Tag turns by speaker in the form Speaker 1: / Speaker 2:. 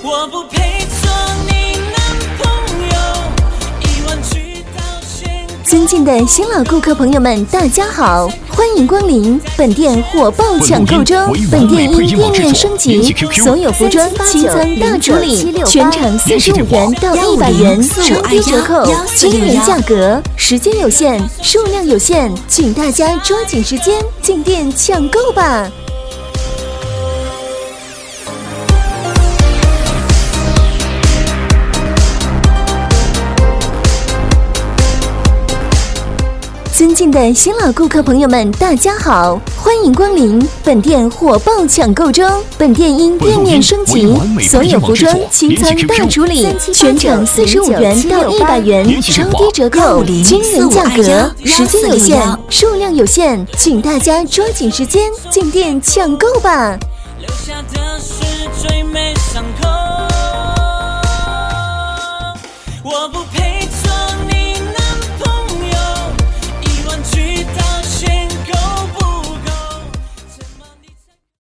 Speaker 1: 我不配做你男朋友，1万句道歉。
Speaker 2: 尊敬的新老顾客朋友们，大家好，欢迎光临本店火爆抢购中。本店因店面升级，所有服装7层大处理，全场45元到100元超低折扣，惊人价格，时间有限，数量有限，请大家抓紧时间进店抢购吧。尊敬的新老顾客朋友们，大家好，欢迎光临本店火爆抢购中。本店因店面升级，所有服装7层大处理，全场45元到100元超低折扣，惊人价格，时间有限，数量有限，请大家抓紧时间进店抢购吧。
Speaker 1: 留下的是最美伤口，我不配